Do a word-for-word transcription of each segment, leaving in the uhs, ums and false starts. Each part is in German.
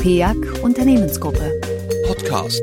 P E A C Unternehmensgruppe. Podcast.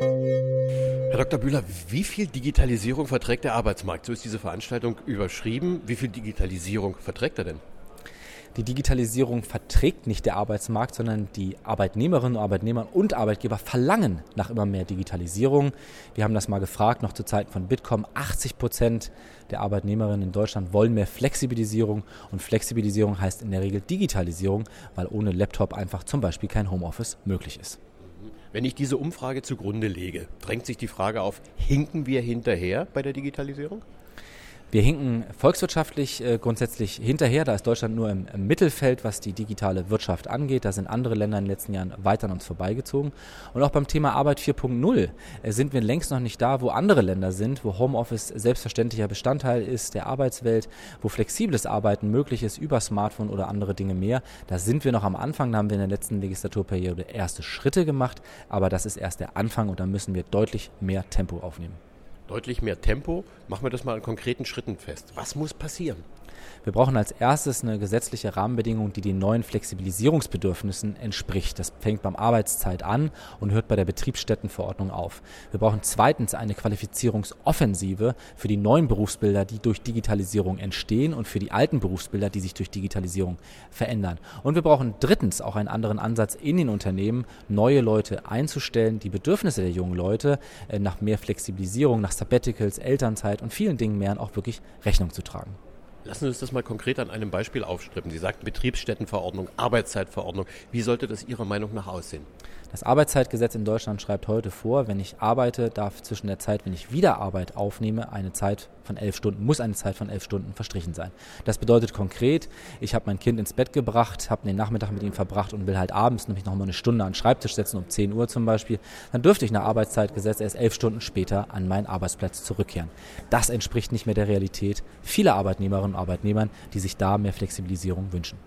Herr Doktor Bühler, wie viel Digitalisierung verträgt der Arbeitsmarkt? So ist diese Veranstaltung überschrieben. Wie viel Digitalisierung verträgt er denn? Die Digitalisierung verträgt nicht der Arbeitsmarkt, sondern die Arbeitnehmerinnen und Arbeitnehmer und Arbeitgeber verlangen nach immer mehr Digitalisierung. Wir haben das mal gefragt, noch zu Zeiten von Bitkom. achtzig Prozent der Arbeitnehmerinnen in Deutschland wollen mehr Flexibilisierung. Und Flexibilisierung heißt in der Regel Digitalisierung, weil ohne Laptop einfach zum Beispiel kein Homeoffice möglich ist. Wenn ich diese Umfrage zugrunde lege, drängt sich die Frage auf, hinken wir hinterher bei der Digitalisierung? Wir hinken volkswirtschaftlich äh, grundsätzlich hinterher. Da ist Deutschland nur im, im Mittelfeld, was die digitale Wirtschaft angeht. Da sind andere Länder in den letzten Jahren weiter an uns vorbeigezogen. Und auch beim Thema Arbeit vier Punkt null äh, sind wir längst noch nicht da, wo andere Länder sind, wo Homeoffice selbstverständlicher Bestandteil ist der Arbeitswelt, wo flexibles Arbeiten möglich ist über Smartphone oder andere Dinge mehr. Da sind wir noch am Anfang. Da haben wir in der letzten Legislaturperiode erste Schritte gemacht. Aber das ist erst der Anfang und da müssen wir deutlich mehr Tempo aufnehmen. Deutlich mehr Tempo. Machen wir das mal an konkreten Schritten fest. Was muss passieren? Wir brauchen als erstes eine gesetzliche Rahmenbedingung, die den neuen Flexibilisierungsbedürfnissen entspricht. Das fängt beim Arbeitszeit an und hört bei der Betriebsstättenverordnung auf. Wir brauchen zweitens eine Qualifizierungsoffensive für die neuen Berufsbilder, die durch Digitalisierung entstehen und für die alten Berufsbilder, die sich durch Digitalisierung verändern. Und wir brauchen drittens auch einen anderen Ansatz in den Unternehmen, neue Leute einzustellen, die Bedürfnisse der jungen Leute äh, nach mehr Flexibilisierung, nach Sabbaticals, Elternzeit und vielen Dingen mehr auch wirklich Rechnung zu tragen. Lassen Sie uns das mal konkret an einem Beispiel aufstrippen. Sie sagten Betriebsstättenverordnung, Arbeitszeitverordnung. Wie sollte das Ihrer Meinung nach aussehen? Das Arbeitszeitgesetz in Deutschland schreibt heute vor, wenn ich arbeite, darf zwischen der Zeit, wenn ich wieder Arbeit aufnehme, eine Zeit von elf Stunden, muss eine Zeit von elf Stunden verstrichen sein. Das bedeutet konkret, ich habe mein Kind ins Bett gebracht, habe den Nachmittag mit ihm verbracht und will halt abends nämlich noch mal eine Stunde an den Schreibtisch setzen, um zehn Uhr zum Beispiel, dann dürfte ich nach Arbeitszeitgesetz erst elf Stunden später an meinen Arbeitsplatz zurückkehren. Das entspricht nicht mehr der Realität vieler Arbeitnehmerinnen und Arbeitnehmern, die sich da mehr Flexibilisierung wünschen.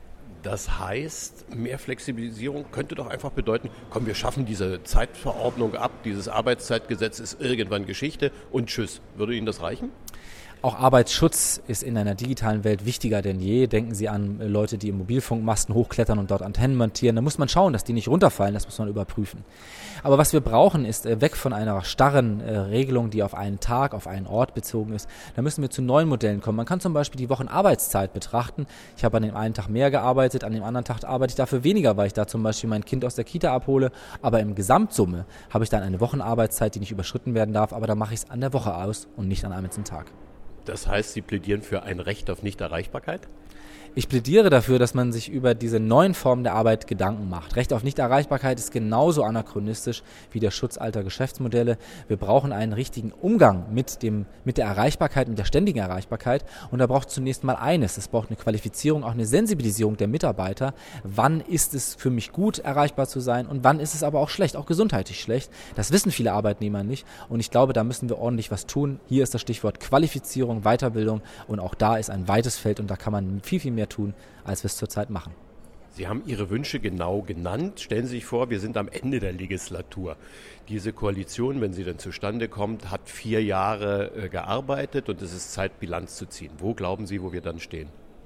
Das heißt, mehr Flexibilisierung könnte doch einfach bedeuten, komm, wir schaffen diese Zeitverordnung ab, dieses Arbeitszeitgesetz ist irgendwann Geschichte und tschüss. Würde Ihnen das reichen? Auch Arbeitsschutz ist in einer digitalen Welt wichtiger denn je. Denken Sie an Leute, die im Mobilfunkmasten hochklettern und dort Antennen montieren. Da muss man schauen, dass die nicht runterfallen, das muss man überprüfen. Aber was wir brauchen, ist weg von einer starren äh, Regelung, die auf einen Tag, auf einen Ort bezogen ist. Da müssen wir zu neuen Modellen kommen. Man kann zum Beispiel die Wochenarbeitszeit betrachten. Ich habe an dem einen Tag mehr gearbeitet, an dem anderen Tag arbeite ich dafür weniger, weil ich da zum Beispiel mein Kind aus der Kita abhole. Aber im Gesamtsumme habe ich dann eine Wochenarbeitszeit, die nicht überschritten werden darf, aber da mache ich es an der Woche aus und nicht an einem einzelnen Tag. Das heißt, Sie plädieren für ein Recht auf Nichterreichbarkeit? Ich plädiere dafür, dass man sich über diese neuen Formen der Arbeit Gedanken macht. Recht auf Nichterreichbarkeit ist genauso anachronistisch wie der Schutz alter Geschäftsmodelle. Wir brauchen einen richtigen Umgang mit dem, mit der Erreichbarkeit, mit der ständigen Erreichbarkeit. Und da braucht es zunächst mal eines. Es braucht eine Qualifizierung, auch eine Sensibilisierung der Mitarbeiter. Wann ist es für mich gut, erreichbar zu sein und wann ist es aber auch schlecht, auch gesundheitlich schlecht. Das wissen viele Arbeitnehmer nicht. Und ich glaube, da müssen wir ordentlich was tun. Hier ist das Stichwort Qualifizierung, Weiterbildung. Und auch da ist ein weites Feld und da kann man viel, viel mehr tun, als wir es zurzeit machen. Sie haben Ihre Wünsche genau genannt. Stellen Sie sich vor, wir sind am Ende der Legislatur. Diese Koalition, wenn sie dann zustande kommt, hat vier Jahre äh, gearbeitet und es ist Zeit, Bilanz zu ziehen. Wo glauben Sie, wo wir dann stehen?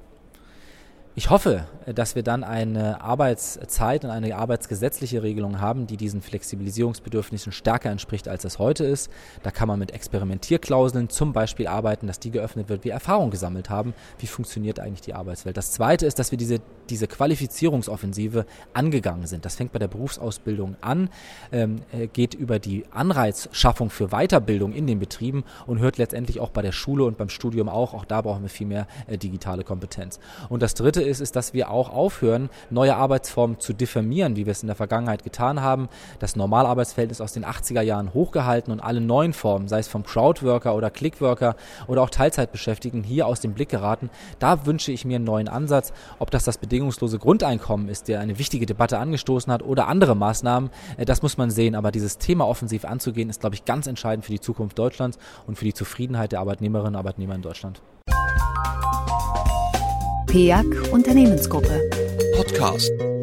Ich hoffe, dass wir dann eine Arbeitszeit und eine arbeitsgesetzliche Regelung haben, die diesen Flexibilisierungsbedürfnissen stärker entspricht, als es heute ist. Da kann man mit Experimentierklauseln zum Beispiel arbeiten, dass die geöffnet wird, wir Erfahrung gesammelt haben, wie funktioniert eigentlich die Arbeitswelt. Das Zweite ist, dass wir diese, diese Qualifizierungsoffensive angegangen sind. Das fängt bei der Berufsausbildung an, ähm, geht über die Anreizschaffung für Weiterbildung in den Betrieben und hört letztendlich auch bei der Schule und beim Studium auch. Auch da brauchen wir viel mehr äh, digitale Kompetenz. Und das Dritte ist, ist, dass wir auch aufhören, neue Arbeitsformen zu diffamieren, wie wir es in der Vergangenheit getan haben. Das Normalarbeitsverhältnis aus den achtziger Jahren hochgehalten und alle neuen Formen, sei es vom Crowdworker oder Clickworker oder auch Teilzeitbeschäftigten, hier aus dem Blick geraten. Da wünsche ich mir einen neuen Ansatz. Ob das das bedingungslose Grundeinkommen ist, der eine wichtige Debatte angestoßen hat, oder andere Maßnahmen, das muss man sehen. Aber dieses Thema offensiv anzugehen, ist, glaube ich, ganz entscheidend für die Zukunft Deutschlands und für die Zufriedenheit der Arbeitnehmerinnen und Arbeitnehmer in Deutschland. P E A C Unternehmensgruppe. Podcast.